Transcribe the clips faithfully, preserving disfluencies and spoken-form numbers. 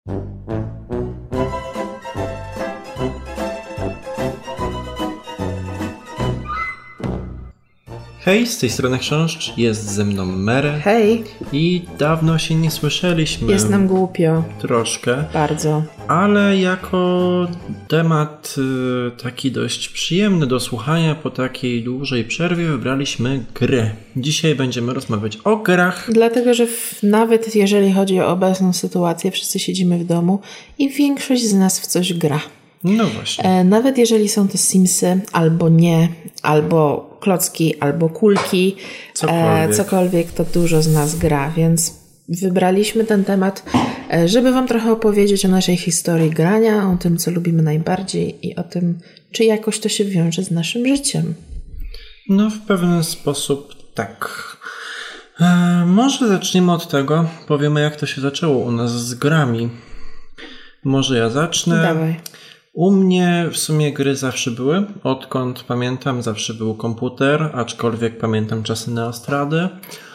Hej, z tej strony Chrząszcz, jest ze mną Mary. Hej. I dawno się nie słyszeliśmy. Jest nam głupio. Troszkę. Bardzo. Ale jako temat y, taki dość przyjemny do słuchania po takiej dłużej przerwie wybraliśmy gry. Dzisiaj będziemy rozmawiać o grach. Dlatego, że w, nawet jeżeli chodzi o obecną sytuację, wszyscy siedzimy w domu i większość z nas w coś gra. No właśnie. E, nawet jeżeli są to Simsy, albo nie, albo klocki, albo kulki, cokolwiek. E, cokolwiek, to dużo z nas gra, więc wybraliśmy ten temat, e, żeby wam trochę opowiedzieć o naszej historii grania, o tym, co lubimy najbardziej i o tym, czy jakoś to się wiąże z naszym życiem. No w pewien sposób tak. E, może zaczniemy od tego, powiemy jak to się zaczęło u nas z grami. Może ja zacznę. Dawaj. U mnie w sumie gry zawsze były. Odkąd pamiętam, zawsze był komputer, aczkolwiek pamiętam czasy Neostrady.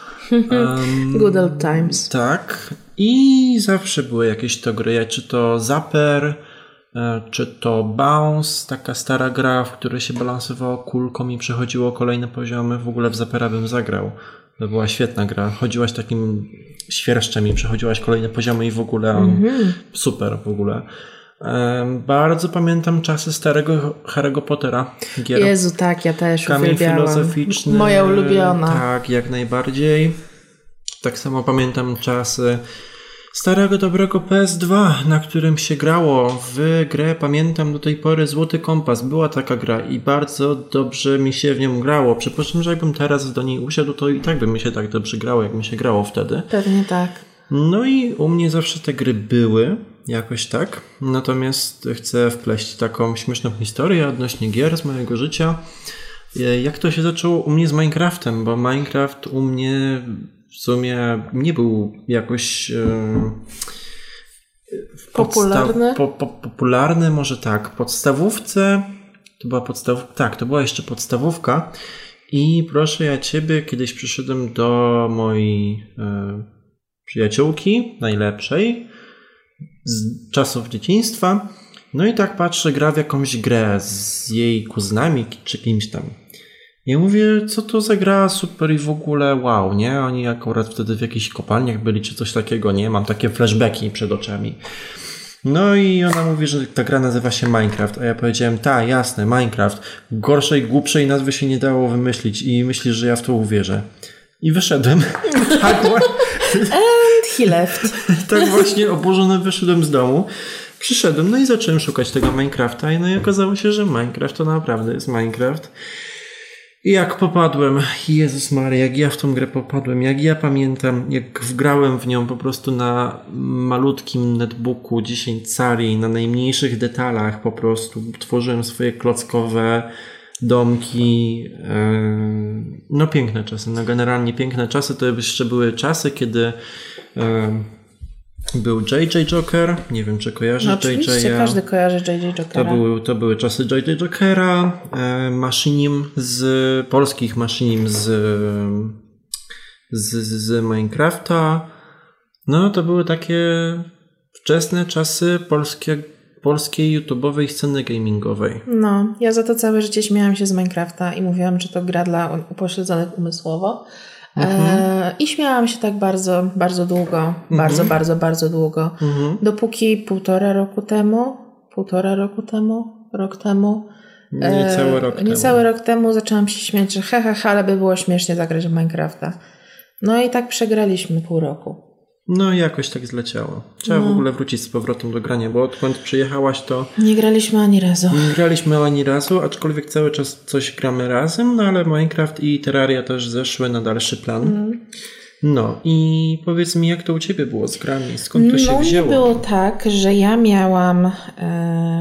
Um, Good old times. Tak. I zawsze były jakieś to gry, czy to Zapper, czy to Bounce, taka stara gra, w której się balansowało kulką i przechodziło kolejne poziomy. W ogóle w Zappera bym zagrał. To była świetna gra. Chodziłaś takim świerszczem i przechodziłaś kolejne poziomy i w ogóle on mm-hmm. super w ogóle. Bardzo pamiętam czasy starego Harry'ego Pottera. Gier. Jezu, tak, ja też Kamień uwielbiałam. filozoficzny. Moja ulubiona. Tak, jak najbardziej. Tak samo pamiętam czasy starego, dobrego P S dwa, na którym się grało w grę, pamiętam do tej pory Złoty Kompas. Była taka gra i bardzo dobrze mi się w nią grało. Przypuszczam, że jakbym teraz do niej usiadł, to i tak by mi się tak dobrze grało, jak mi się grało wtedy. Pewnie tak. No i u mnie zawsze te gry były, jakoś tak. Natomiast chcę wpleść taką śmieszną historię odnośnie gier z mojego życia. Jak to się zaczęło u mnie z Minecraftem, bo Minecraft u mnie w sumie nie był jakoś e, popularny. Podsta- po, po, popularny, może tak. W podstawówce to była podstawówka, tak, to była jeszcze podstawówka i proszę ja ciebie, kiedyś przyszedłem do mojej e, przyjaciółki najlepszej z czasów dzieciństwa. No i tak patrzę, gra w jakąś grę z jej kuzynami czy kimś tam. Ja mówię, co to za gra, super i w ogóle wow, nie? Oni akurat wtedy w jakichś kopalniach byli czy coś takiego, nie? Mam takie flashbacki przed oczami. No i ona mówi, że ta gra nazywa się Minecraft, a ja powiedziałem, ta, jasne, Minecraft. Gorszej, głupszej nazwy się nie dało wymyślić i myślisz, że ja w to uwierzę. I wyszedłem. Tak, And he left. Tak właśnie oburzony wyszedłem z domu. Przyszedłem, no i zacząłem szukać tego Minecrafta, no i okazało się, że Minecraft to naprawdę jest Minecraft. I jak popadłem, Jezus Maria, jak ja w tą grę popadłem, jak ja pamiętam, jak wgrałem w nią po prostu na malutkim netbooku dziesięć cali, na najmniejszych detalach po prostu, tworzyłem swoje klockowe domki, no piękne czasy, no generalnie piękne czasy, to jeszcze były czasy, kiedy był J J Joker, nie wiem czy kojarzysz no, J J. Oczywiście, każdy kojarzy J J Jokera. To były, to były czasy J J Jokera, e, Maszynim z polskich Maszynim z, z, z Minecrafta. No to były takie wczesne czasy polskie, polskiej YouTube'owej sceny gamingowej. No, ja za to całe życie śmiałam się z Minecrafta i mówiłam, że to gra dla upośledzonych umysłowo. Mhm. E, I śmiałam się tak bardzo, bardzo długo, mhm. bardzo, bardzo, bardzo długo, mhm. dopóki półtora roku temu, półtora roku temu, rok temu, niecały e, rok temu, niecały rok temu zaczęłam się śmiać, że he, he, he, ale by było śmiesznie zagrać w Minecrafta. No i tak przegraliśmy pół roku. No jakoś tak zleciało. Trzeba no. w ogóle wrócić z powrotem do grania, bo odkąd przyjechałaś to... Nie graliśmy ani razu. Nie graliśmy ani razu, aczkolwiek cały czas coś gramy razem, no ale Minecraft i Terraria też zeszły na dalszy plan. Mm. No i powiedz mi, jak to u ciebie było z grami? Skąd to się no, wzięło? No było tak, że ja miałam e,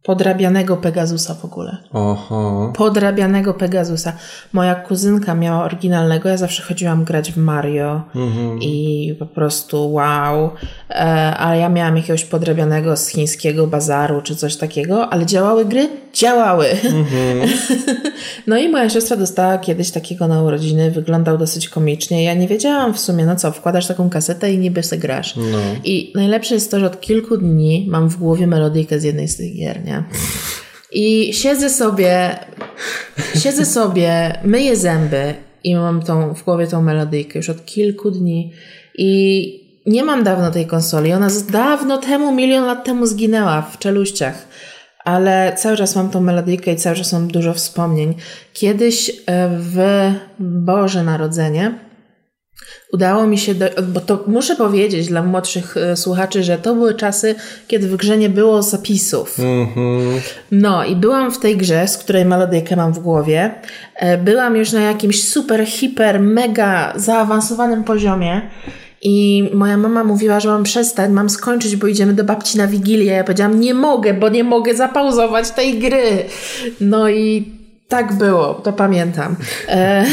podrabianego Pegasusa w ogóle. Oho. Podrabianego Pegasusa. Moja kuzynka miała oryginalnego, ja zawsze chodziłam grać w Mario mhm. i po prostu wow. E, ale ja miałam jakiegoś podrabianego z chińskiego bazaru czy coś takiego, ale działały gry? Działały. Mhm. No i moja siostra dostała kiedyś takiego na urodziny, wyglądał dosyć komicznie. Ja nie wiedziałam w sumie, no co, wkładasz taką kasetę i niby se grasz. No. I najlepsze jest to, że od kilku dni mam w głowie melodyjkę z jednej z tych gier, nie? I siedzę sobie, siedzę sobie, myję zęby i mam tą, w głowie tą melodyjkę już od kilku dni i nie mam dawno tej konsoli. Ona z dawno temu, milion lat temu zginęła w czeluściach, ale cały czas mam tą melodyjkę i cały czas mam dużo wspomnień. Kiedyś w Boże Narodzenie udało mi się, do, bo to muszę powiedzieć dla młodszych słuchaczy, że to były czasy, kiedy w grze nie było zapisów. Mm-hmm. No i byłam w tej grze, z której melodyjkę mam w głowie. Byłam już na jakimś super, hiper, mega zaawansowanym poziomie i moja mama mówiła, że mam przestać, mam skończyć, bo idziemy do babci na Wigilię. Ja powiedziałam, nie mogę, bo nie mogę zapauzować tej gry. No i tak było, to pamiętam. E,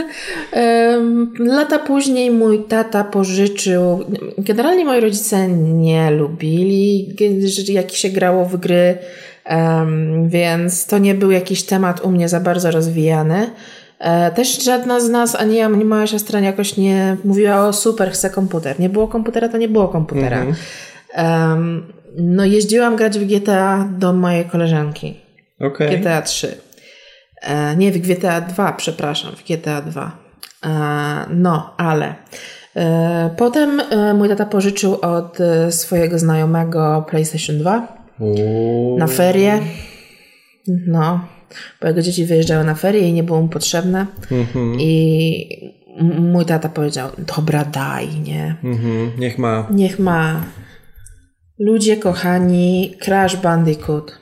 e, lata później mój tata pożyczył... Generalnie moi rodzice nie lubili, jak się grało w gry, um, więc to nie był jakiś temat u mnie za bardzo rozwijany. E, też żadna z nas, ani ja, ani moja siostra jakoś nie mówiła o super, chcę komputer. Nie było komputera, to nie było komputera. Mhm. Um, no jeździłam grać w G T A do mojej koleżanki. Okay. G T A trzy. E, nie, w G T A dwa, przepraszam, w G T A dwa. E, no, ale e, potem e, mój tata pożyczył od e, swojego znajomego PlayStation dwa Uuu. na ferie. No, bo jego dzieci wyjeżdżały na ferie i nie było mu potrzebne. Mm-hmm. I m- mój tata powiedział, dobra, daj, nie? Mm-hmm. Niech ma. Niech ma. Ludzie kochani, Crash Bandicoot.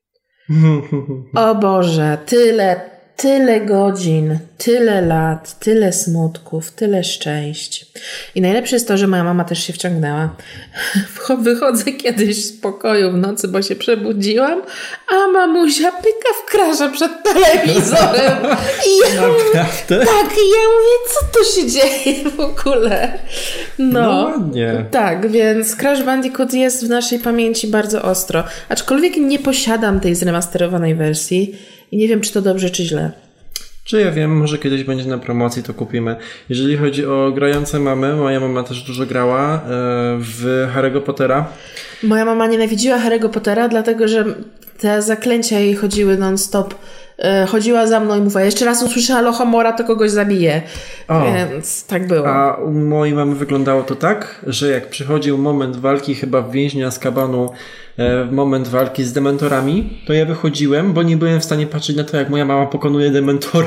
O Boże, tyle, tyle godzin, tyle lat, tyle smutków, tyle szczęść. I najlepsze jest to, że moja mama też się wciągnęła. Wychodzę kiedyś z pokoju w nocy, bo się przebudziłam, a mamusia pyka w Crasha przed telewizorem. I ja mówię, tak, i ja mówię, co tu się dzieje w ogóle? No, no ładnie. Tak, więc Crash Bandicoot jest w naszej pamięci bardzo ostro. Aczkolwiek nie posiadam tej zremasterowanej wersji i nie wiem, czy to dobrze, czy źle. Czy ja wiem, może kiedyś będzie na promocji, to kupimy. Jeżeli chodzi o grające mamy, moja mama też dużo grała w Harry'ego Pottera. Moja mama nienawidziła Harry'ego Pottera, dlatego że te zaklęcia jej chodziły non-stop. Chodziła za mną i mówiła, jeszcze raz usłyszę Alohomora, to kogoś zabiję. O. Więc tak było. A u mojej mamy wyglądało to tak, że jak przychodził moment walki chyba w Więźniu Azkabanu, moment walki z dementorami, to ja wychodziłem, bo nie byłem w stanie patrzeć na to, jak moja mama pokonuje dementory.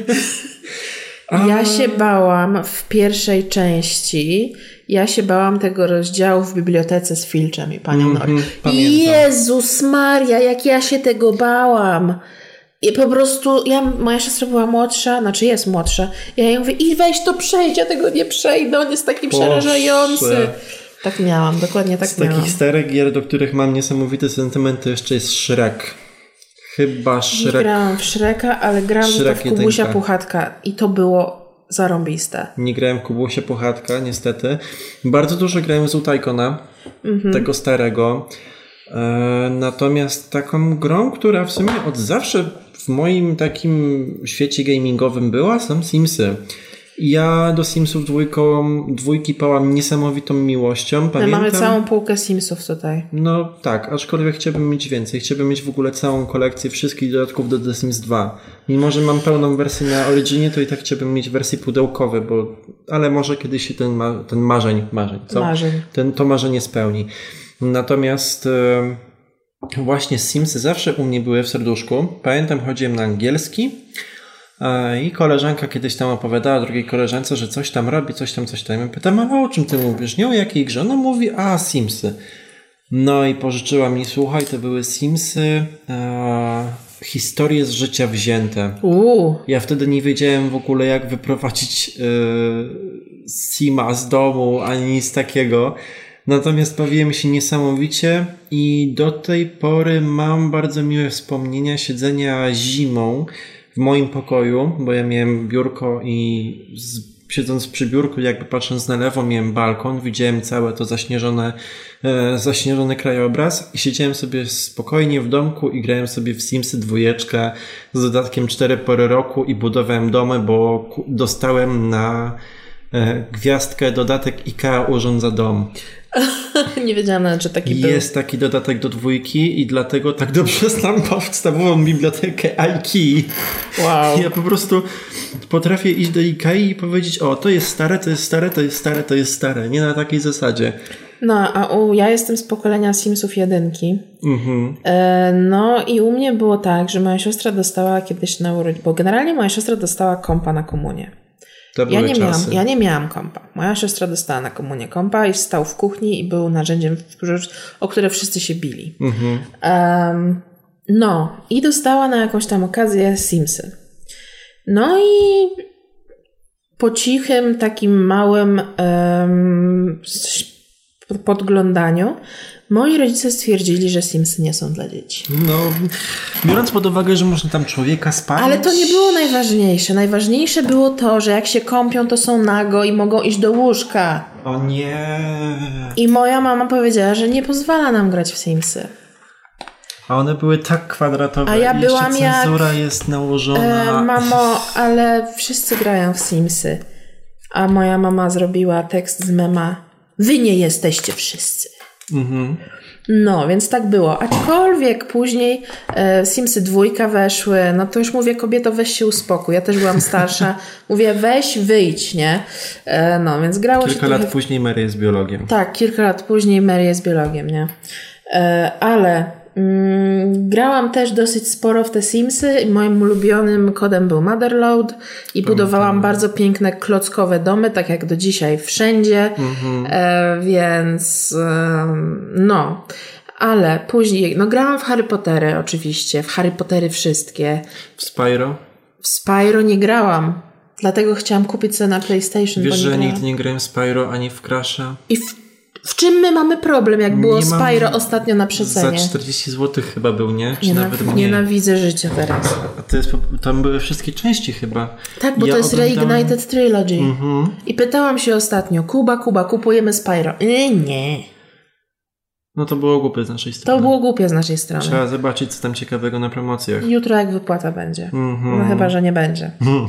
A... Ja się bałam w pierwszej części, ja się bałam tego rozdziału w bibliotece z Filczem i panią mm, Nori. Jezus Maria, jak ja się tego bałam. I po prostu, ja, moja siostra była młodsza, znaczy jest młodsza. Ja jej mówię, i weź to przejdź, ja tego nie przejdę, on jest taki Boże. przerażający. Tak miałam, dokładnie tak Z miałam. Z takich starych gier, do których mam niesamowite sentymenty, jeszcze jest Shrek. Chyba Shrek. Nie grałam w Shreka, ale grałam Shrek w Kubusia Puchatka i to było zarąbiste. Nie grałem w Kubusia Puchatka, niestety. Bardzo dużo grałem z Utajkona, mhm. tego starego. E, natomiast taką grą, która w sumie od zawsze w moim takim świecie gamingowym była, są Simsy. Ja do Simsów dwójką, dwójki pałam niesamowitą miłością. Pamiętam, My mamy całą półkę Simsów tutaj. No tak, aczkolwiek chciałbym mieć więcej. Chciałbym mieć w ogóle całą kolekcję wszystkich dodatków do The Sims dwa. Mimo że mam pełną wersję na Originie, to i tak chciałbym mieć wersje pudełkowe, bo ale może kiedyś się ten, ma... ten marzeń, marzeń, co? Marzeń. Ten, to marzenie spełni. Natomiast e, właśnie Simsy zawsze u mnie były w serduszku. Pamiętam, chodziłem na angielski i koleżanka kiedyś tam opowiadała drugiej koleżance, że coś tam robi, coś tam, coś tam. Ja pytam, a o czym ty mówisz? Nie o jakiej grze? Ona mówi, a Simsy. No i pożyczyła mi, słuchaj, to były Simsy, e, historie z życia wzięte. Uuu. Ja wtedy nie wiedziałem w ogóle, jak wyprowadzić e, Sima z domu, ani nic takiego. Natomiast bawiłem się niesamowicie i do tej pory mam bardzo miłe wspomnienia siedzenia zimą w moim pokoju, bo ja miałem biurko i z, siedząc przy biurku, jakby patrząc na lewo, miałem balkon, widziałem całe to zaśnieżone, e, zaśnieżony krajobraz i siedziałem sobie spokojnie w domku i grałem sobie w Simsy dwójeczkę z dodatkiem cztery pory roku i budowałem domy, bo dostałem na e, gwiazdkę dodatek IKEA urządza dom. Nie wiedziałam nawet, że taki był. Jest taki dodatek do dwójki i dlatego tak dobrze znam podstawową bibliotekę IKEA. Wow. Ja po prostu potrafię iść do IKEA i powiedzieć, o, to jest stare, to jest stare, to jest stare, to jest stare. Nie na takiej zasadzie. No, a u, ja jestem z pokolenia Simsów jedynki. Mhm. E, no i u mnie było tak, że moja siostra dostała kiedyś na urodziny, bo generalnie moja siostra dostała kompa na komunię. To były Ja nie, miałam, czasy. ja nie miałam kompa. Moja siostra dostała na komunię kompa i stał w kuchni i był narzędziem, o które wszyscy się bili. Mhm. Um, no i dostała na jakąś tam okazję Simsy. No i po cichym, takim małym um, podglądaniu moi rodzice stwierdzili, że Simsy nie są dla dzieci. No, biorąc pod uwagę, że można tam człowieka spalić... Ale to nie było najważniejsze. Najważniejsze było to, że jak się kąpią, to są nago i mogą iść do łóżka. O nie... I moja mama powiedziała, że nie pozwala nam grać w Simsy. A one były tak kwadratowe. A ja i jeszcze byłam cenzura jak... jest nałożona. E, mamo, ale wszyscy grają w Simsy. A moja mama zrobiła tekst z mema: wy nie jesteście wszyscy. Mhm. No, więc tak było. Aczkolwiek później e, Simsy dwójka weszły, no to już mówię, kobieto, weź się uspokój. Ja też byłam starsza. Mówię, weź, wyjdź, nie? E, no, więc grało Kilka się lat trochę... później Mary jest biologiem. Tak, kilka lat później Mary jest biologiem, nie? E, ale mm, grałam też dosyć sporo w te Simsy i moim ulubionym kodem był Motherload i budowałam tak. bardzo piękne klockowe domy, tak jak do dzisiaj wszędzie, Mhm. e, więc e, no, ale później, no grałam w Harry Pottery oczywiście, w Harry Pottery wszystkie. W Spyro? W Spyro nie grałam, dlatego chciałam kupić sobie na PlayStation. Wiesz, bo nie że grałam. nigdy nie grałem w Spyro ani w Crash'a? I w, w czym my mamy problem, jak było Nie mam- Spyro ostatnio na przecenie? Za czterdzieści złotych chyba był, nie? Czy Nienaw- nawet mniej? Nienawidzę życia teraz. A to jest, po- tam były wszystkie części chyba. Tak, bo Ja to jest oglądałem- Reignited Trilogy. Mhm. I pytałam się ostatnio, Kuba, Kuba, kupujemy Spyro. Nie, nie. No to było głupie z naszej strony. To było głupie z naszej strony. Trzeba zobaczyć, co tam ciekawego na promocjach. Jutro jak wypłata będzie. Mhm. No chyba, że nie będzie.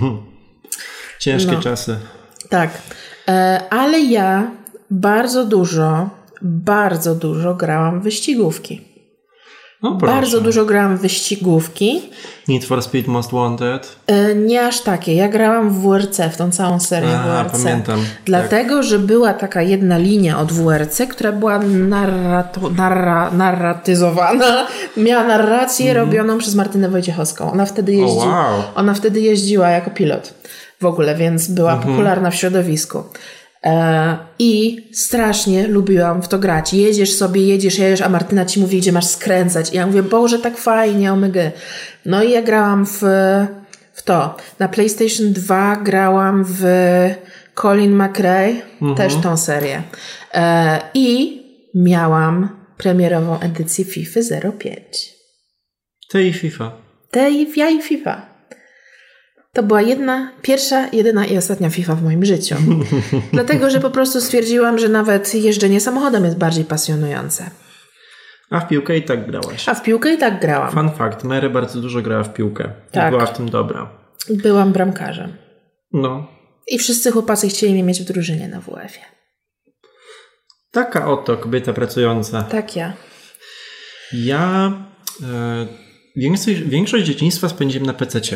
Ciężkie No. czasy. Tak. E, ale ja bardzo dużo, bardzo dużo grałam w wyścigówki. No proszę. Bardzo dużo grałam w wyścigówki. Need for Speed Most Wanted. E, nie aż takie. Ja grałam w W R C, w tą całą serię A, W R C. pamiętam. Dlatego, tak. że była taka jedna linia od W R C, która była narrato, narra, narratyzowana. Miała narrację mm. robioną przez Martynę Wojciechowską. Ona wtedy jeździ, oh, wow. ona wtedy jeździła jako pilot w ogóle, więc była mm-hmm. popularna w środowisku. E, I strasznie lubiłam w to grać. Jedziesz sobie, jedziesz, jedziesz, a Martyna ci mówi, gdzie masz skręcać. I ja mówię, Boże, tak fajnie, omega. No i ja grałam w, w to. Na PlayStation dwa grałam w Colin McRae, mm-hmm. też tą serię. E, I miałam premierową edycję FIFA zero pięć. Tej i FIFA. Tej ja i FIFA. To była jedna, pierwsza, jedyna i ostatnia FIFA w moim życiu. Dlatego, że po prostu stwierdziłam, że nawet jeżdżenie samochodem jest bardziej pasjonujące. A w piłkę i tak grałaś. A w piłkę i tak grałam. Fun fact, Mary bardzo dużo grała w piłkę. Tak. I była w tym dobra. Byłam bramkarzem. No. I wszyscy chłopacy chcieli mnie mieć w drużynie na W F-ie. Taka oto kobieta pracująca. Tak ja. Ja e, większość, większość dzieciństwa spędziłem na pececie.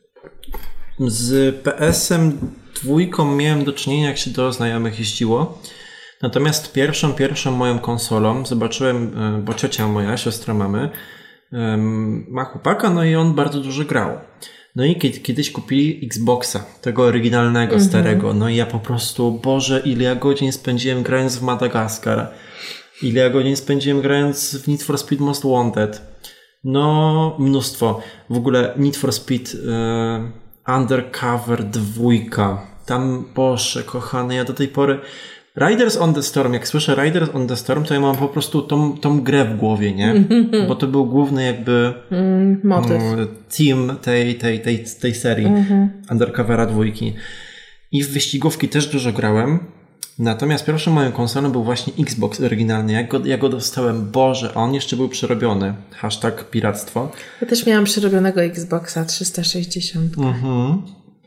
Z P S-em dwójką miałem do czynienia, jak się do znajomych jeździło. Natomiast pierwszą, pierwszą moją konsolą zobaczyłem, bo ciocia moja, siostra mamy, ma chłopaka, no i on bardzo dużo grał. No i kiedy, kiedyś kupili Xboxa, tego oryginalnego, mm-hmm. starego. No i ja po prostu, Boże, ile ja godzin spędziłem grając w Madagaskar. Ile ja godzin spędziłem grając w Need for Speed Most Wanted. No, mnóstwo. W ogóle Need for Speed e, Undercover dwójka. Tam, Boże, kochany, ja do tej pory Riders on the Storm, jak słyszę Riders on the Storm, to ja mam po prostu tą, tą grę w głowie, nie? Bo to był główny jakby mm, motyw. Team tej, tej, tej, tej serii mm-hmm. Undercovera dwójki. I w wyścigówki też dużo grałem. Natomiast pierwszą moją konsolą był właśnie Xbox oryginalny. Jak go, jak go dostałem, Boże, a on jeszcze był przerobiony. Hashtag piractwo. Ja też miałam przerobionego Xboxa trzysta sześćdziesiąt. Mhm.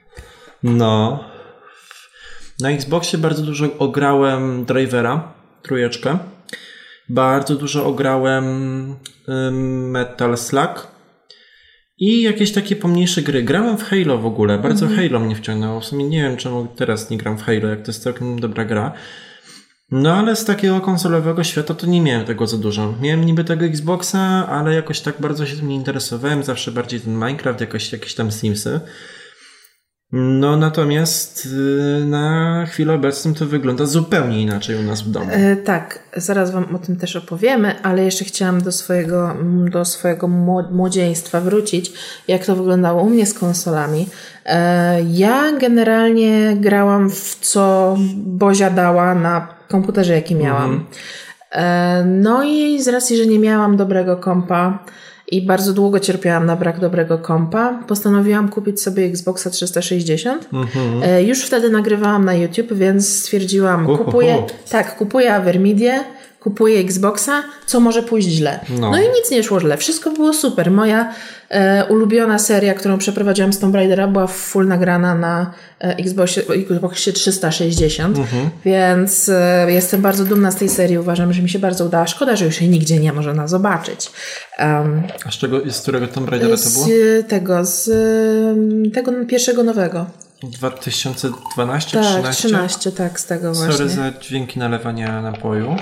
No. Na Xboxie bardzo dużo ograłem Drivera, trójeczkę. Bardzo dużo ograłem um, Metal Slug. I jakieś takie pomniejsze gry. Grałem w Halo w ogóle. Bardzo mm-hmm. Halo mnie wciągnęło. W sumie nie wiem, czemu teraz nie gram w Halo, jak to jest całkiem dobra gra. No ale z takiego konsolowego świata to nie miałem tego za dużo. Miałem niby tego Xboxa, ale jakoś tak bardzo się tym nie interesowałem. Zawsze bardziej ten Minecraft, jakoś, jakieś tam Simsy. No natomiast yy, na chwilę obecną to wygląda zupełnie inaczej u nas w domu. E, tak, zaraz wam o tym też opowiemy, ale jeszcze chciałam do swojego, do swojego młodzieństwa wrócić, jak to wyglądało u mnie z konsolami. E, ja generalnie grałam w co Bozia dała na komputerze, jaki miałam. Mhm. E, no i z racji, że nie miałam dobrego kompa i bardzo długo cierpiałam na brak dobrego kompa, postanowiłam kupić sobie Xboxa trzysta sześćdziesiąt. Mm-hmm. E, już wtedy nagrywałam na YouTube, więc stwierdziłam, uh-huh. kupuję, tak, kupuję Avermidię, kupuję Xboxa, co może pójść źle. No. no i nic nie szło źle, wszystko było super. Moja e, ulubiona seria, którą przeprowadziłam z Tomb Raidera, była full nagrana na e, Xboxie, Xboxie trzysta sześćdziesiąt, mm-hmm. więc e, jestem bardzo dumna z tej serii, uważam, że mi się bardzo udała. Szkoda, że już jej nigdzie nie można zobaczyć. Um, A z, czego, z którego Tomb Raidera to było? Z tego, z tego pierwszego nowego. dwa tysiące dwanaście tak, trzynaście trzynaście, tak, z tego właśnie. Sorry za dźwięki nalewania napoju.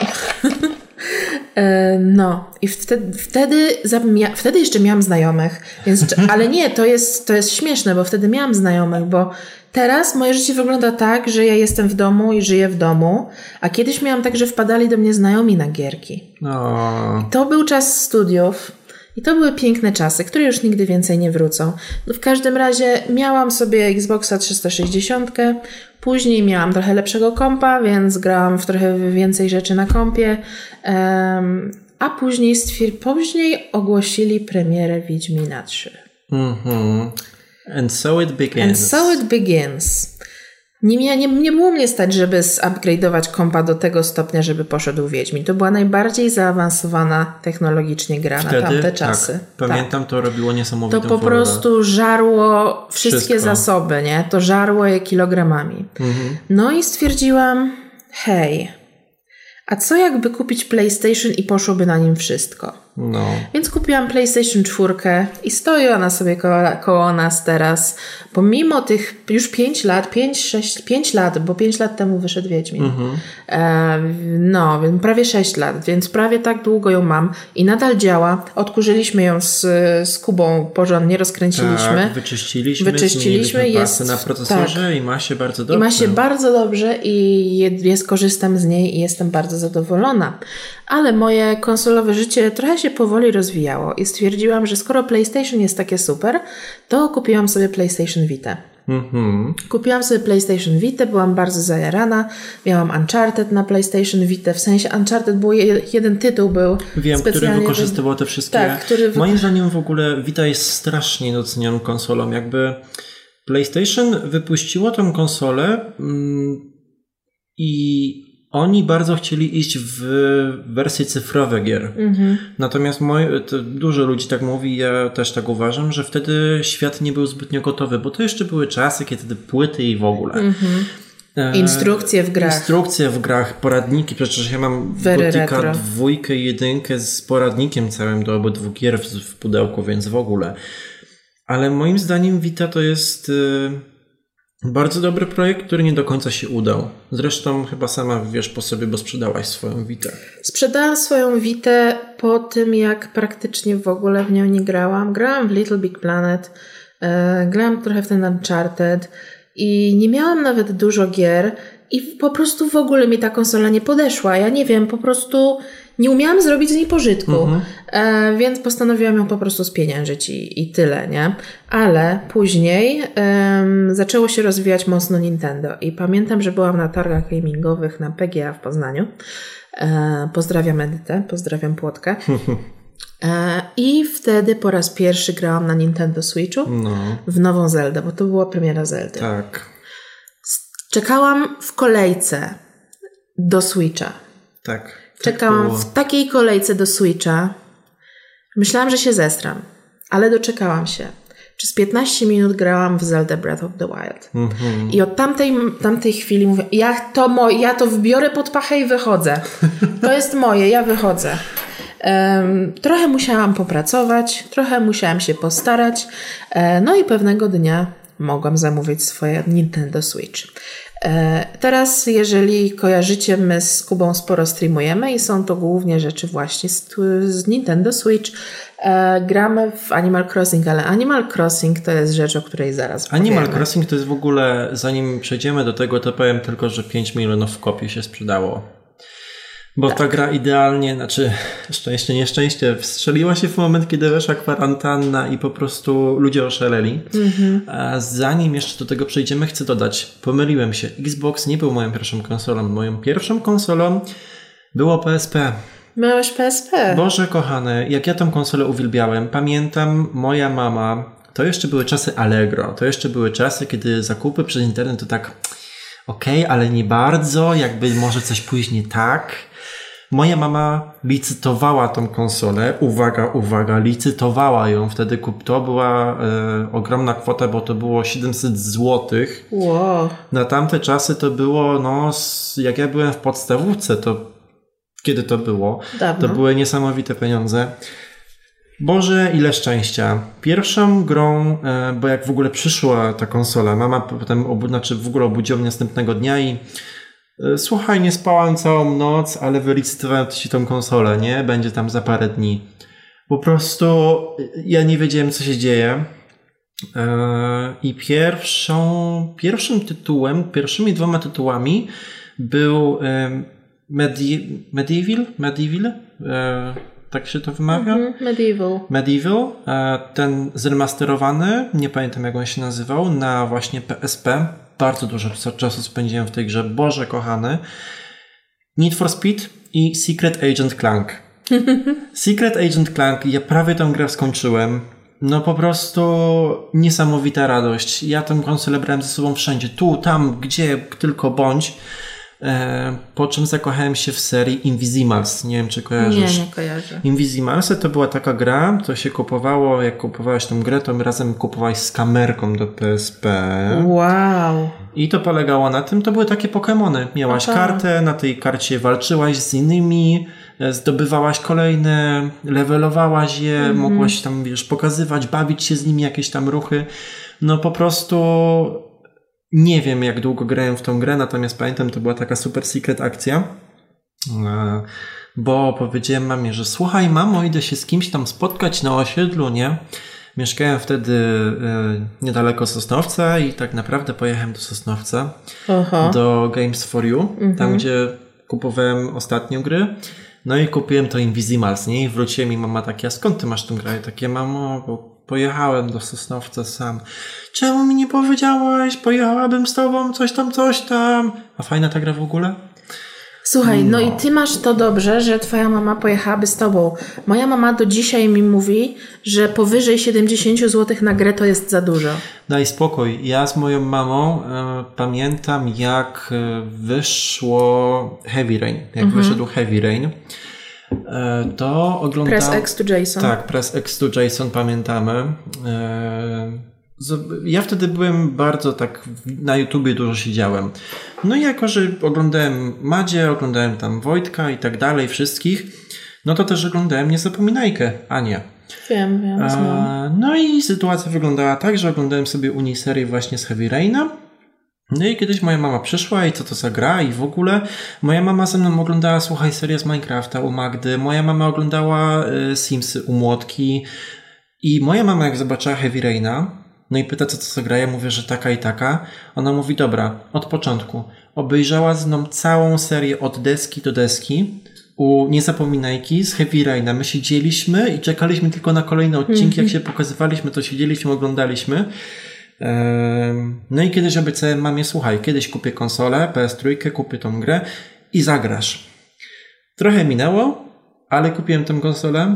No i wtedy, wtedy, wtedy jeszcze miałam znajomych, więc, ale nie, to jest, to jest śmieszne, bo wtedy miałam znajomych, bo teraz moje życie wygląda tak, że ja jestem w domu i żyję w domu, a kiedyś miałam tak, że wpadali do mnie znajomi na gierki. O. To był czas studiów. I to były piękne czasy, które już nigdy więcej nie wrócą. No w każdym razie miałam sobie Xboxa trzysta sześćdziesiąt, później miałam trochę lepszego kompa, więc grałam w trochę więcej rzeczy na kompie, um, a później, stwier- później ogłosili premierę Wiedźmina trzy. Mm-hmm. And so it begins. And so it begins. Nie, nie, nie było mnie stać, żeby zupgrade'ować kompa do tego stopnia, żeby poszedł Wiedźmin. To była najbardziej zaawansowana technologicznie gra Wtedy, na tamte czasy. Tak, pamiętam, tak. To robiło niesamowitą To po formę. prostu żarło wszystkie Wszystko. zasoby, nie? To żarło je kilogramami. Mhm. No i stwierdziłam, hej, a co jakby kupić PlayStation i poszłoby na nim wszystko? No. Więc kupiłam PlayStation cztery i stoi ona sobie koło, koło nas teraz. Pomimo tych już pięć lat, pięć, sześć, pięć lat, bo pięć lat temu wyszedł Wiedźmin. Mm-hmm. E, no, prawie sześć lat, więc prawie tak długo ją mam i nadal działa. Odkurzyliśmy ją z, z Kubą porządnie, rozkręciliśmy. Tak, wyczyściliśmy, wyczyściliśmy jest na procesorze tak. i ma się bardzo dobrze. I ma się bardzo dobrze i jest, korzystam z niej i jestem bardzo zadowolona. Ale moje konsolowe życie trochę się powoli rozwijało i stwierdziłam, że skoro PlayStation jest takie super, to kupiłam sobie PlayStation Vita. Mm-hmm. Kupiłam sobie PlayStation Vita, byłam bardzo zajarana. Miałam Uncharted na PlayStation Vita, w sensie Uncharted był jeden tytuł był Wiem, specjalnie... który wykorzystywał te wszystkie... Tak, który... Moim zdaniem w ogóle Vita jest strasznie docenioną konsolą. Jakby PlayStation wypuściło tą konsolę mm, i oni bardzo chcieli iść w wersje cyfrowe gier. Mm-hmm. Natomiast moje, to dużo ludzi tak mówi, ja też tak uważam, że wtedy świat nie był zbytnio gotowy, bo to jeszcze były czasy, kiedy te płyty i w ogóle. Mm-hmm. E, Instrukcje w grach. Instrukcje w grach, poradniki. Przecież ja mam Gothica dwójkę i jedynkę z poradnikiem całym do obydwu gier w, w pudełku, więc w ogóle. Ale moim zdaniem Vita to jest... Y- Bardzo dobry projekt, który nie do końca się udał. Zresztą chyba sama wiesz po sobie, bo sprzedałaś swoją Vitę. Sprzedałam swoją Vitę po tym, jak praktycznie w ogóle w nią nie grałam. Grałam w Little Big Planet, e, grałam trochę w ten Uncharted i nie miałam nawet dużo gier i po prostu w ogóle mi ta konsola nie podeszła. Ja nie wiem, po prostu nie umiałam zrobić z niej pożytku, mhm. e, więc postanowiłam ją po prostu spieniężyć i, i tyle, nie? Ale później e, zaczęło się rozwijać mocno Nintendo i pamiętam, że byłam na targach gamingowych na P G A w Poznaniu. E, pozdrawiam Edytę, pozdrawiam Płotkę. E, I wtedy po raz pierwszy grałam na Nintendo Switchu no. w nową Zeldę, bo to była premiera Zeldy. Tak. Czekałam w kolejce do Switcha. Tak. tak Czekałam było. w takiej kolejce do Switcha. Myślałam, że się zestram, ale doczekałam się. Przez piętnaście minut grałam w Zelda Breath of the Wild. Mm-hmm. I od tamtej, tamtej chwili mówię, ja to, mo- ja to wbiorę pod pachę i wychodzę. To jest moje, ja wychodzę. Um, trochę musiałam popracować, trochę musiałam się postarać. E, no i pewnego dnia mogłam zamówić swoje Nintendo Switch. E, teraz, jeżeli kojarzycie, my z Kubą sporo streamujemy i są to głównie rzeczy właśnie z, z Nintendo Switch. E, gramy w Animal Crossing, ale Animal Crossing to jest rzecz, o której zaraz powiemy. Animal Crossing to jest w ogóle, zanim przejdziemy do tego, to powiem tylko, że pięć milionów kopii się sprzedało. Bo tak. ta gra idealnie, znaczy szczęście, nieszczęście, wstrzeliła się w moment, kiedy weszła kwarantanna i po prostu ludzie oszaleli. Mm-hmm. A zanim jeszcze do tego przejdziemy, chcę dodać, pomyliłem się. Xbox nie był moją pierwszą konsolą. Moją pierwszą konsolą było P S P. Miałeś P S P? Boże kochane, jak ja tą konsolę uwielbiałem. Pamiętam, moja mama, to jeszcze były czasy Allegro, to jeszcze były czasy, kiedy zakupy przez internet to tak okej, okay, ale nie bardzo, jakby może coś później tak. Moja mama licytowała tą konsolę, uwaga, uwaga, licytowała ją, wtedy kup, to była e, ogromna kwota, bo to było siedemset złotych. Wow. Na tamte czasy to było, no, jak ja byłem w podstawówce, to kiedy to było, Dawno. To były niesamowite pieniądze. Boże, ile szczęścia. Pierwszą grą, e, bo jak w ogóle przyszła ta konsola, mama potem, obu, znaczy w ogóle obudziła mnie następnego dnia i e, słuchaj, nie spałam całą noc, ale wylicytowałem ci tą konsolę, nie? Będzie tam za parę dni. Po prostu ja nie wiedziałem, co się dzieje. E, I pierwszą, pierwszym tytułem, pierwszymi dwoma tytułami był e, Medi- Medieval? Medieval? E, tak się to wymawia? Mm-hmm, Medieval. Medieval. Ten zremasterowany, nie pamiętam jak on się nazywał, na właśnie P S P. Bardzo dużo czasu spędziłem w tej grze. Boże kochany. Need for Speed i Secret Agent Clank. Secret Agent Clank, ja prawie tę grę skończyłem. No po prostu niesamowita radość. Ja tę konsolę brałem ze sobą wszędzie. Tu, tam, gdzie tylko bądź. Po czym zakochałem się w serii Invisimals. Nie wiem, czy kojarzysz. Nie, nie kojarzę. Invisimalsy to była taka gra, to się kupowało, jak kupowałeś tą grę, to razem kupowałeś z kamerką do P S P. Wow. I to polegało na tym, to były takie Pokemony. Miałaś Aha. kartę, na tej karcie walczyłaś z innymi, zdobywałaś kolejne, levelowałaś je, mhm. mogłaś tam, wiesz, pokazywać, bawić się z nimi, jakieś tam ruchy. No po prostu... Nie wiem, jak długo grałem w tą grę, natomiast pamiętam, to była taka super secret akcja, bo powiedziałem mamie, że słuchaj mamo, idę się z kimś tam spotkać na osiedlu, nie? Mieszkałem wtedy niedaleko Sosnowca i tak naprawdę pojechałem do Sosnowca, Aha. do Games for You, mhm. tam gdzie kupowałem ostatnio gry. No i kupiłem to Invisimals, nie? I wróciłem i mama takie, a skąd ty masz tę grę? I takie, mamo, bo pojechałem do Sosnowca sam. Czemu mi nie powiedziałaś? Pojechałabym z tobą, coś tam, coś tam. A fajna ta gra w ogóle? Słuchaj, no, no i ty masz to dobrze, że twoja mama pojechałaby z tobą. Moja mama do dzisiaj mi mówi, że powyżej siedemdziesiąt złotych na grę to jest za dużo. Daj spokój. Ja z moją mamą e, pamiętam, jak e, wyszło Heavy Rain. Jak mhm. wyszedł Heavy Rain, e, to oglądałem... Press X to Jason. Tak, Press X to Jason pamiętamy. E, Ja wtedy byłem bardzo tak, na YouTubie dużo siedziałem. No i jako, że oglądałem Madzie, oglądałem tam Wojtka i tak dalej, wszystkich, no to też oglądałem Niezapominajkę, Anię. Wiem, wiem. A, no i sytuacja wyglądała tak, że oglądałem sobie u niej serię właśnie z Heavy Raina. No i kiedyś moja mama przyszła i co to za gra i w ogóle moja mama ze mną oglądała, słuchaj, serię z Minecrafta u Magdy, moja mama oglądała y, Simsy u Młotki i moja mama jak zobaczyła Heavy Raina, no i pyta, co to za gra, ja mówię, że taka i taka. Ona mówi, dobra, od początku. Obejrzała z mną całą serię od deski do deski. u Niezapominajki z Heavy Raina. My siedzieliśmy i czekaliśmy tylko na kolejne odcinki. Mm-hmm. Jak się pokazywaliśmy, to siedzieliśmy, oglądaliśmy. No i kiedyś obiecałem mamie, słuchaj, kiedyś kupię konsolę, P S trzy, kupię tą grę i zagrasz. Trochę minęło, ale kupiłem tę konsolę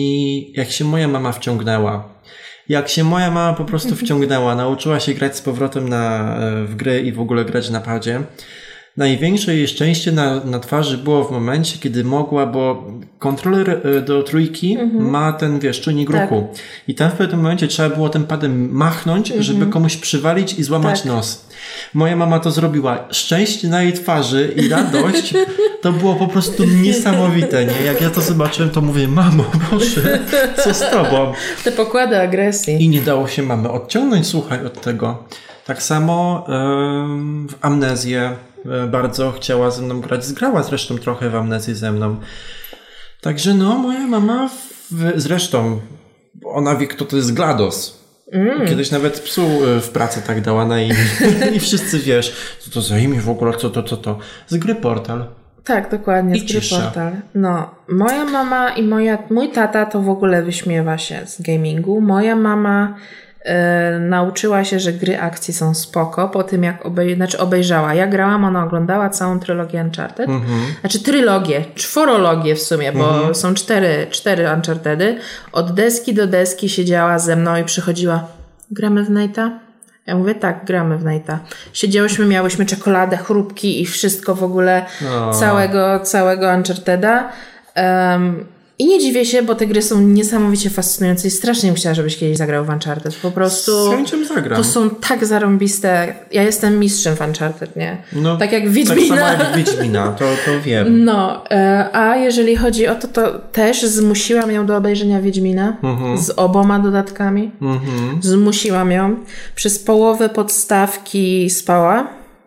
i jak się moja mama wciągnęła, jak się moja mama po prostu wciągnęła, nauczyła się grać z powrotem na, w gry i w ogóle grać na padzie. Największe jej szczęście na, na twarzy było w momencie, kiedy mogła, bo kontroler do trójki mm-hmm. ma ten, wiesz, czujnik tak. ruchu. I tam w pewnym momencie trzeba było tym padem machnąć, mm-hmm. żeby komuś przywalić i złamać tak. nos. Moja mama to zrobiła. Szczęście na jej twarzy i radość to było po prostu niesamowite, nie? Jak ja to zobaczyłem, to mówię, mamo, Boże, co z tobą? Te pokłady agresji. I nie dało się mamy odciągnąć, słuchaj, od tego. Tak samo yy, w Amnezję bardzo chciała ze mną grać. Zgrała zresztą trochę w Amnezji ze mną. Także no, moja mama w, zresztą ona wie, kto to jest GLaDOS. Mm. Kiedyś nawet psu w pracy tak dała na imię. I wszyscy wiesz, co to za imię w ogóle, co to, co to. Z gry Portal. Tak, dokładnie, z gry Portal. No, moja mama i moja, mój tata to w ogóle wyśmiewa się z gamingu. Moja mama Yy, nauczyła się, że gry akcji są spoko po tym jak obej- znaczy obejrzała. Ja grałam, ona oglądała całą trylogię Uncharted. Mm-hmm. Znaczy trylogię, czworologię w sumie, bo mm-hmm. są cztery, cztery Unchartedy. Od deski do deski siedziała ze mną i przychodziła, gramy w Nate'a? Ja mówię, tak, gramy w Nate'a. Siedziałyśmy, miałyśmy czekoladę, chrupki i wszystko w ogóle oh. całego, całego Uncharteda. Um, I nie dziwię się, bo te gry są niesamowicie fascynujące i strasznie bym chciała, żebyś kiedyś zagrał w Uncharted. Po prostu z chęcią zagram. To są tak zarąbiste. Ja jestem mistrzem w Uncharted, nie? No, tak jak Wiedźmina. Tak samo jak Wiedźmina, to, to wiem. No, a jeżeli chodzi o to, to też zmusiłam ją do obejrzenia Wiedźmina mm-hmm. z oboma dodatkami. Mm-hmm. Zmusiłam ją. Przez połowę podstawki spała.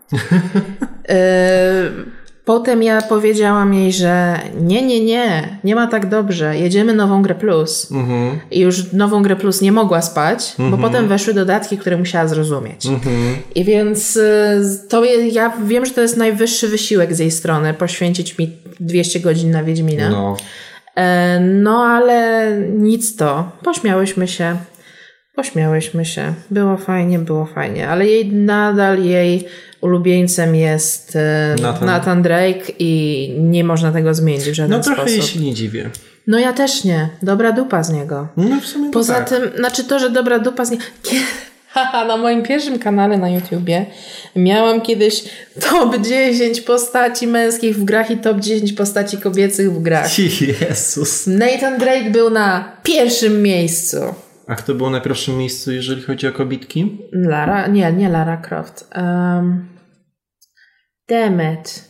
y- Potem ja powiedziałam jej, że nie, nie, nie, nie ma tak dobrze, jedziemy nową grę plus. Mm-hmm. I już nową grę plus nie mogła spać, mm-hmm. bo potem weszły dodatki, które musiała zrozumieć. Mm-hmm. I więc to ja wiem, że to jest najwyższy wysiłek z jej strony, poświęcić mi dwieście godzin na Wiedźmina. No, no ale nic to. Pośmiałyśmy się. Pośmiałyśmy się. Było fajnie, było fajnie. Ale jej nadal jej ulubieńcem jest Nathan. Nathan Drake i nie można tego zmienić w żaden sposób. No trochę jej się nie dziwię. No ja też nie. Dobra dupa z niego. No w sumie Poza tak. tym, znaczy to, że dobra dupa z niego... Haha, na moim pierwszym kanale na YouTubie miałam kiedyś top dziesięć postaci męskich w grach i top dziesięć postaci kobiecych w grach. Jezus. Nathan Drake był na pierwszym miejscu. A kto był na pierwszym miejscu, jeżeli chodzi o kobitki? Lara? Nie, nie Lara Croft. Um, damn it.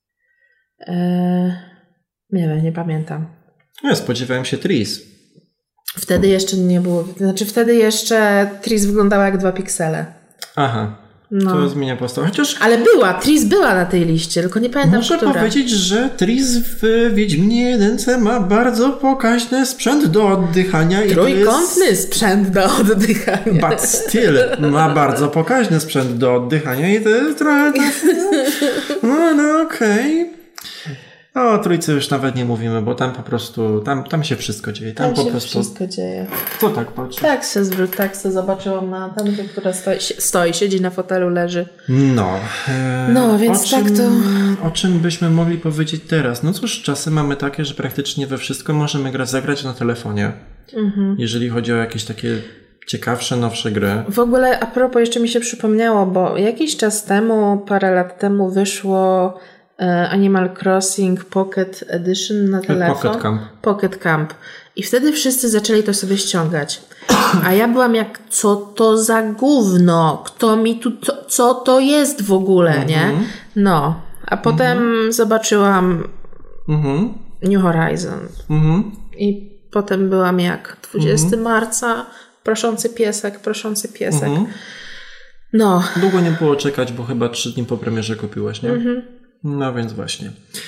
E, nie wiem, nie pamiętam. Ja spodziewałem się Tris. Wtedy jeszcze nie było... Znaczy wtedy jeszcze Tris wyglądała jak dwa piksele. Aha. No. To zmienia postać. Chociaż... Ale była, Tris była na tej liście, tylko nie pamiętam, muszę która. powiedzieć, że Tris w Wiedźminie jedynce ma bardzo pokaźny sprzęt do oddychania. Trójkątny jest... sprzęt do oddychania. But still ma bardzo pokaźny sprzęt do oddychania i to jest trochę... No, no okej. Okay. O trójce już nawet nie mówimy, bo tam po prostu, tam, tam się wszystko dzieje. Tam, tam po się prostu... wszystko dzieje. Kto tak patrzy? Tak się zwróć, tak się zobaczyłam na Natankę, która stoi, stoi, siedzi na fotelu, leży. No. E, no, więc czym, tak to... O czym byśmy mogli powiedzieć teraz? No cóż, czasy mamy takie, że praktycznie we wszystko możemy grać, zagrać na telefonie. Mhm. Jeżeli chodzi o jakieś takie ciekawsze, nowsze gry. W ogóle a propos, jeszcze mi się przypomniało, bo jakiś czas temu, parę lat temu wyszło Animal Crossing Pocket Edition na telefon. Pocket Camp. Pocket Camp. I wtedy wszyscy zaczęli to sobie ściągać. A ja byłam jak, co to za gówno? Kto mi tu, co, co to jest w ogóle, mm-hmm. nie? No. A potem mm-hmm. zobaczyłam mm-hmm. New Horizon. Mm-hmm. I potem byłam jak dwudziestego marca, proszący piesek, proszący piesek. Mm-hmm. No. Długo nie było czekać, bo chyba trzy dni po premierze kupiłaś, nie? Mm-hmm. No więc właśnie.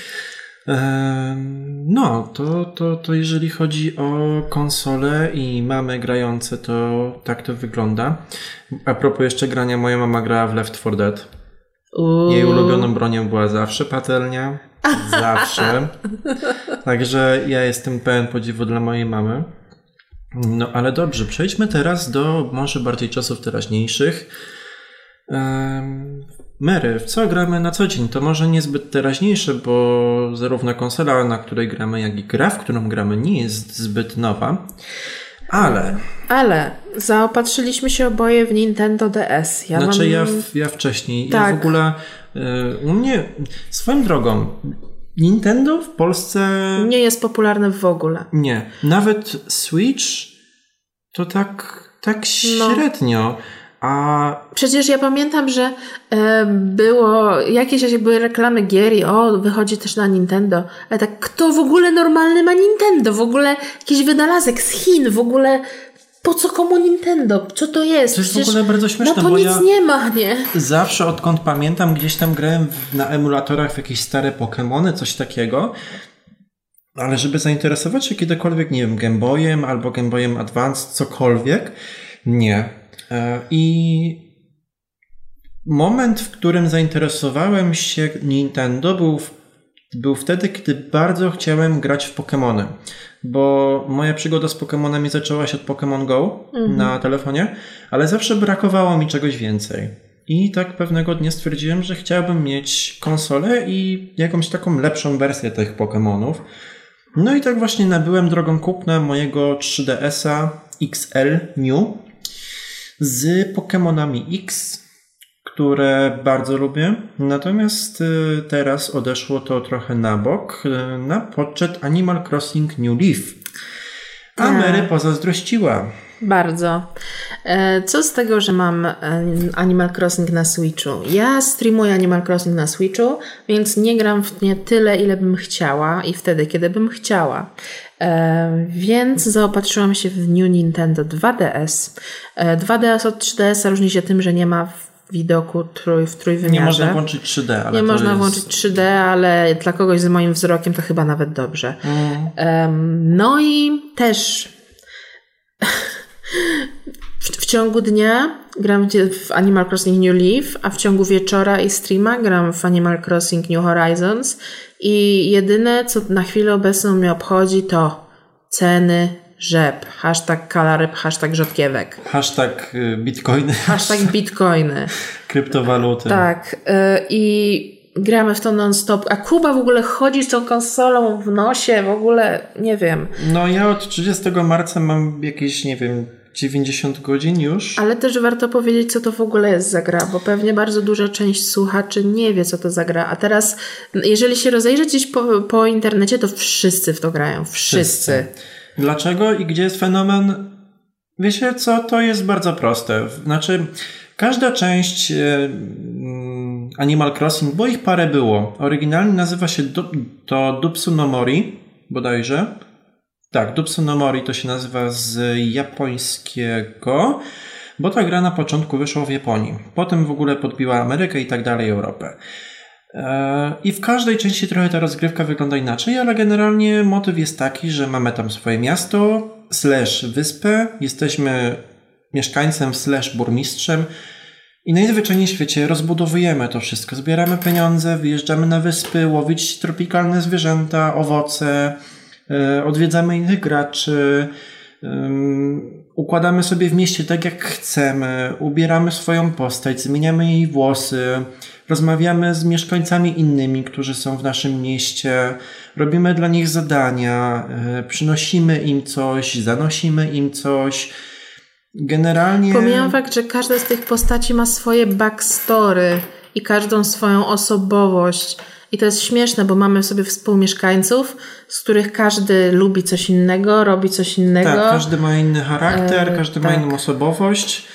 No, to, to, to jeżeli chodzi o konsole i mamy grające, to tak to wygląda. A propos jeszcze grania, moja mama grała w Left four Dead. Uuu. Jej ulubioną bronią była zawsze patelnia. Zawsze. Także ja jestem pełen podziwu dla mojej mamy. No ale dobrze, przejdźmy teraz do może bardziej czasów teraźniejszych. Um, Mary, w co gramy na co dzień? To może niezbyt teraźniejsze, bo zarówno konsola, na której gramy, jak i gra, w którą gramy, nie jest zbyt nowa. Ale... Ale zaopatrzyliśmy się oboje w Nintendo D S. Ja znaczy mam... ja, ja wcześniej. Tak. Ja w ogóle y, u mnie, swoją drogą, Nintendo w Polsce... Nie jest popularne w ogóle. Nie. Nawet Switch to tak, tak średnio. No. A... Przecież ja pamiętam, że e, było jakieś były reklamy gier i o, wychodzi też na Nintendo. Ale tak, kto w ogóle normalny ma Nintendo? W ogóle jakiś wynalazek z Chin, w ogóle po co komu Nintendo? Co to jest? To jest Przecież, w ogóle bardzo śmieszne, no to bo nic ja nie ma, nie? Zawsze odkąd pamiętam, gdzieś tam grałem w, na emulatorach w jakieś stare Pokemony, coś takiego. Ale żeby zainteresować się kiedykolwiek, nie wiem, Game Boyem albo Game Boyem Advance, cokolwiek, nie. I moment, w którym zainteresowałem się Nintendo był, był wtedy, kiedy bardzo chciałem grać w Pokemony, bo moja przygoda z Pokemonami zaczęła się od Pokémon Go mhm. na telefonie, ale zawsze brakowało mi czegoś więcej. I tak pewnego dnia stwierdziłem, że chciałbym mieć konsolę i jakąś taką lepszą wersję tych Pokemonów. No i tak właśnie nabyłem drogą kupna mojego trzy D S a X L New z Pokemonami X, które bardzo lubię. Natomiast teraz odeszło to trochę na bok, na poczet Animal Crossing New Leaf. A Mary pozazdrościła. Bardzo. Co z tego, że mam Animal Crossing na Switchu? Ja streamuję Animal Crossing na Switchu, więc nie gram w nie tyle, ile bym chciała i wtedy, kiedy bym chciała. E, więc zaopatrzyłam się w New Nintendo dwa D S. E, dwa D S od trzy D S a różni się tym, że nie ma widoku trój, w trójwymiarze. Nie można włączyć trzy D. Ale nie to można jest... włączyć trzy D, ale dla kogoś z moim wzrokiem to chyba nawet dobrze. Mm. E, no i też w, w ciągu dnia gram w Animal Crossing New Leaf, a w ciągu wieczora i streama gram w Animal Crossing New Horizons i jedyne, co na chwilę obecną mnie obchodzi, to ceny rzep. Hashtag kalaryb, hashtag rzodkiewek. Hashtag bitcoiny. Hashtag bitcoiny. Kryptowaluty. Tak. Yy, I gramy w to non-stop. A Kuba w ogóle chodzi z tą konsolą w nosie, w ogóle nie wiem. No ja od trzydziestego marca mam jakieś, nie wiem, dziewięćdziesiąt godzin już. Ale też warto powiedzieć, co to w ogóle jest za gra, bo pewnie bardzo duża część słuchaczy nie wie, co to za gra. A teraz, jeżeli się rozejrzeć gdzieś po, po internecie, to wszyscy w to grają. Wszyscy. wszyscy. Dlaczego i gdzie jest fenomen? Wiecie co? To jest bardzo proste. Znaczy, każda część e, Animal Crossing, bo ich parę było. Oryginalnie nazywa się du, to Dupsu no Mori, bodajże. Tak, Dupsu no Mori to się nazywa z japońskiego, bo ta gra na początku wyszła w Japonii. Potem w ogóle podbiła Amerykę i tak dalej, Europę. I w każdej części trochę ta rozgrywka wygląda inaczej, ale generalnie motyw jest taki, że mamy tam swoje miasto, slash wyspę, jesteśmy mieszkańcem slash burmistrzem i najzwyczajniej w świecie rozbudowujemy to wszystko. Zbieramy pieniądze, wyjeżdżamy na wyspy, łowić tropikalne zwierzęta, owoce, odwiedzamy innych graczy, układamy sobie w mieście tak jak chcemy, ubieramy swoją postać, zmieniamy jej włosy, rozmawiamy z mieszkańcami innymi, którzy są w naszym mieście, robimy dla nich zadania, przynosimy im coś, zanosimy im coś. Generalnie... Pomijam fakt, że każda z tych postaci ma swoje backstory i każdą swoją osobowość. I to jest śmieszne, bo mamy sobie współmieszkańców, z których każdy lubi coś innego, robi coś innego. Tak, każdy ma inny charakter, e, każdy tak. ma inną osobowość.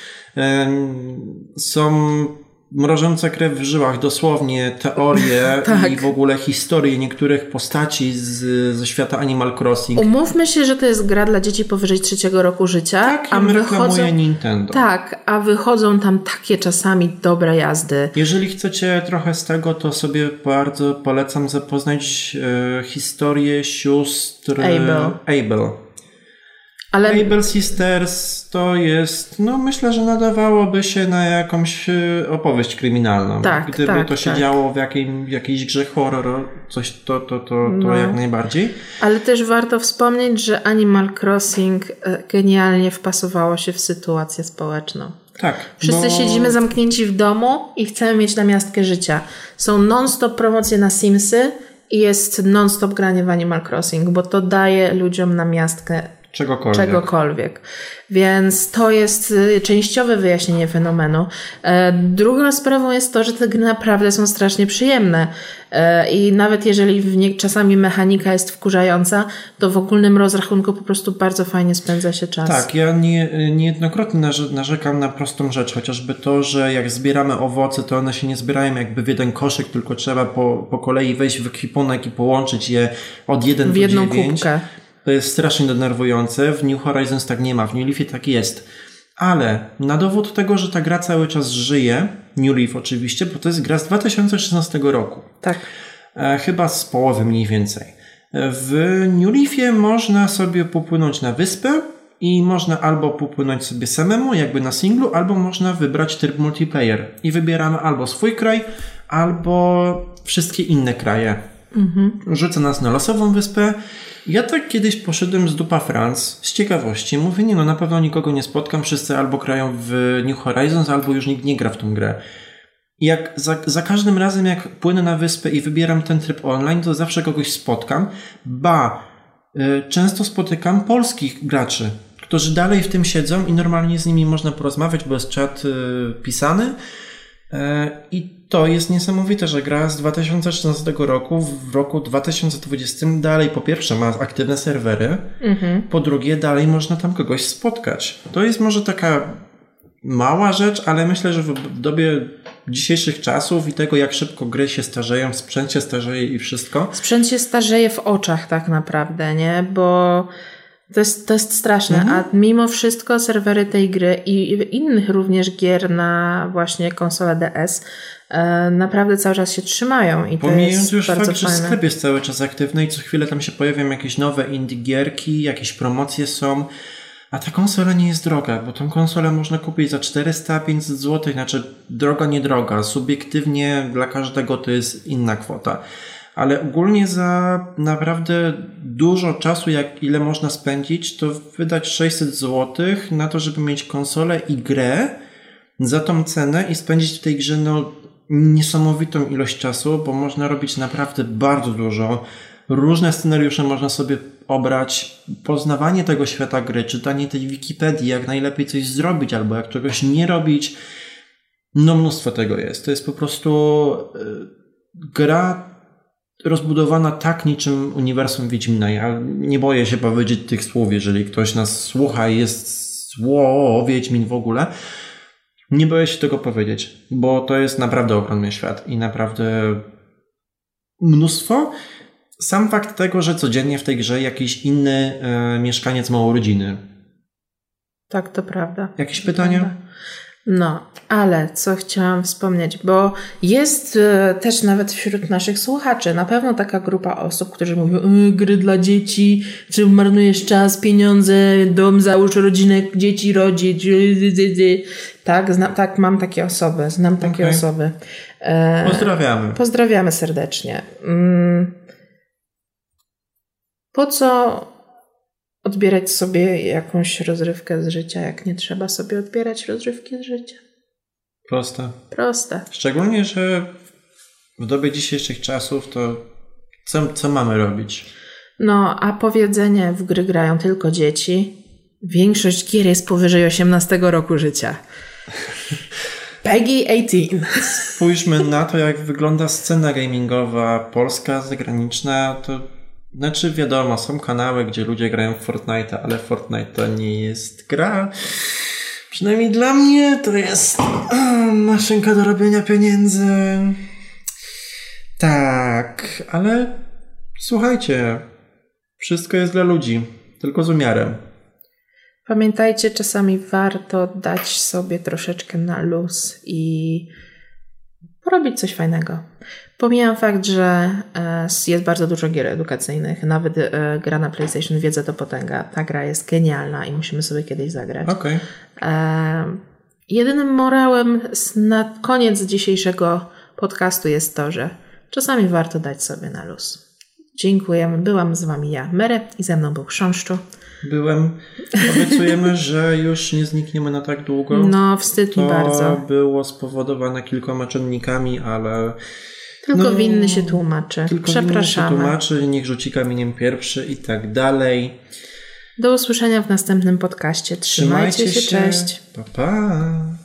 Są mrożące krew w żyłach, dosłownie teorie tak. i w ogóle historie niektórych postaci z, ze świata Animal Crossing. Umówmy się, że to jest gra dla dzieci powyżej trzeciego roku życia. Tak, a reklamuje Nintendo. Tak, a wychodzą tam takie czasami dobre jazdy. Jeżeli chcecie trochę z tego, to sobie bardzo polecam zapoznać e, historię sióstr Abel. Abel. Ale Able Sisters to jest, no myślę, że nadawałoby się na jakąś opowieść kryminalną. Tak, Gdyby tak, to się tak. działo w, jakim, w jakiejś grze horror, coś to, to, to, to no. jak najbardziej. Ale też warto wspomnieć, że Animal Crossing genialnie wpasowało się w sytuację społeczną. Tak. Wszyscy bo... siedzimy zamknięci w domu i chcemy mieć namiastkę życia. Są non-stop promocje na Simsy i jest non-stop granie w Animal Crossing, bo to daje ludziom namiastkę Czegokolwiek. Czegokolwiek. Więc to jest częściowe wyjaśnienie fenomenu. E, drugą sprawą jest to, że te gry naprawdę są strasznie przyjemne. E, I nawet jeżeli w nie, czasami mechanika jest wkurzająca, to w ogólnym rozrachunku po prostu bardzo fajnie spędza się czas. Tak, ja nie, niejednokrotnie narzekam na prostą rzecz, chociażby to, że jak zbieramy owoce, to one się nie zbierają jakby w jeden koszyk, tylko trzeba po, po kolei wejść w ekwipunek i połączyć je od jeden w do jedną dziewięć. kubkę. To jest strasznie denerwujące. W New Horizons tak nie ma, w New Leafie tak jest. Ale na dowód tego, że ta gra cały czas żyje, New Leaf oczywiście, bo to jest gra z dwa tysiące szesnastego roku. Tak. E, chyba z połowy mniej więcej. W New Leafie można sobie popłynąć na wyspę i można albo popłynąć sobie samemu, jakby na singlu, albo można wybrać tryb multiplayer. I wybieramy albo swój kraj, albo wszystkie inne kraje. Mhm. Rzuca nas na losową wyspę. Ja tak kiedyś poszedłem z dupa France z ciekawości. Mówię, nie no, na pewno nikogo nie spotkam. Wszyscy albo grają w New Horizons, albo już nikt nie gra w tą grę. I jak za, za każdym razem, jak płynę na wyspę i wybieram ten tryb online, to zawsze kogoś spotkam. Ba, y, często spotykam polskich graczy, którzy dalej w tym siedzą i normalnie z nimi można porozmawiać, bo jest czat y, pisany. Y, I to jest niesamowite, że gra z dwa tysiące szesnastego roku w roku dwa tysiące dwudziestym dalej po pierwsze ma aktywne serwery, mhm. po drugie dalej można tam kogoś spotkać. To jest może taka mała rzecz, ale myślę, że w dobie dzisiejszych czasów i tego, jak szybko gry się starzeją, sprzęt się starzeje i wszystko. Sprzęt się starzeje w oczach tak naprawdę, nie? Bo to jest, to jest straszne, mhm. a mimo wszystko serwery tej gry i innych również gier na właśnie konsolę D S e, naprawdę cały czas się trzymają i to Pomijając jest już bardzo fakt, fajne. że sklep jest cały czas aktywny i co chwilę tam się pojawiają jakieś nowe indie gierki, jakieś promocje są, a ta konsola nie jest droga, bo tą konsolę można kupić za czterysta pięćset złotych, znaczy droga, nie droga, subiektywnie dla każdego to jest inna kwota. Ale ogólnie za naprawdę dużo czasu, jak ile można spędzić, to wydać sześćset złotych na to, żeby mieć konsolę i grę za tą cenę i spędzić w tej grze no, niesamowitą ilość czasu, bo można robić naprawdę bardzo dużo. Różne scenariusze można sobie obrać. Poznawanie tego świata gry, czytanie tej Wikipedii, jak najlepiej coś zrobić albo jak czegoś nie robić. No mnóstwo tego jest. To jest po prostu yy, gra rozbudowana tak niczym uniwersum Wiedźmina. Ja nie boję się powiedzieć tych słów, jeżeli ktoś nas słucha i jest zło, Wiedźmin w ogóle. Nie boję się tego powiedzieć, bo to jest naprawdę ogromny świat i naprawdę mnóstwo. Sam fakt tego, że codziennie w tej grze jakiś inny e, mieszkaniec ma urodziny. Tak, to prawda. Jakieś pytania? Prawda. No, ale co chciałam wspomnieć, bo jest e, też nawet wśród naszych słuchaczy na pewno taka grupa osób, którzy mówią e, gry dla dzieci, czy marnujesz czas, pieniądze, dom, załóż rodzinę, dzieci rodzić. Tak, zna, tak, mam takie osoby, znam takie okay. osoby. E, pozdrawiamy. Pozdrawiamy serdecznie. Mm, po co odbierać sobie jakąś rozrywkę z życia, jak nie trzeba sobie odbierać rozrywki z życia? Proste. Proste. Szczególnie, że w dobie dzisiejszych czasów to co, co mamy robić? No, a powiedzenie w gry grają tylko dzieci. Większość gier jest powyżej osiemnastego roku życia. Peggy osiemnaście. Spójrzmy na to, jak wygląda scena gamingowa polska, zagraniczna, to znaczy wiadomo, są kanały, gdzie ludzie grają w Fortnite'a, ale Fortnite to nie jest gra. Przynajmniej dla mnie to jest uh, maszynka do robienia pieniędzy. Tak, ale słuchajcie, wszystko jest dla ludzi, tylko z umiarem. Pamiętajcie, czasami warto dać sobie troszeczkę na luz i porobić coś fajnego. Pomijam fakt, że jest bardzo dużo gier edukacyjnych. Nawet gra na PlayStation Wiedza to potęga. Ta gra jest genialna i musimy sobie kiedyś zagrać. Okay. Jedynym morałem na koniec dzisiejszego podcastu jest to, że czasami warto dać sobie na luz. Dziękujemy. Byłam z wami ja, Mere, i ze mną był Chrząszczu. Byłem. Obiecujemy, że już nie znikniemy na tak długo. No, wstyd mi bardzo. To było spowodowane kilkoma czynnikami, ale... Tylko no, winny się tłumaczy. Tylko Przepraszamy. Winny się tłumaczy, niech rzuci kamieniem pierwszy i tak dalej. Do usłyszenia w następnym podcaście. Trzymajcie, Trzymajcie się, się. Cześć. Pa, pa.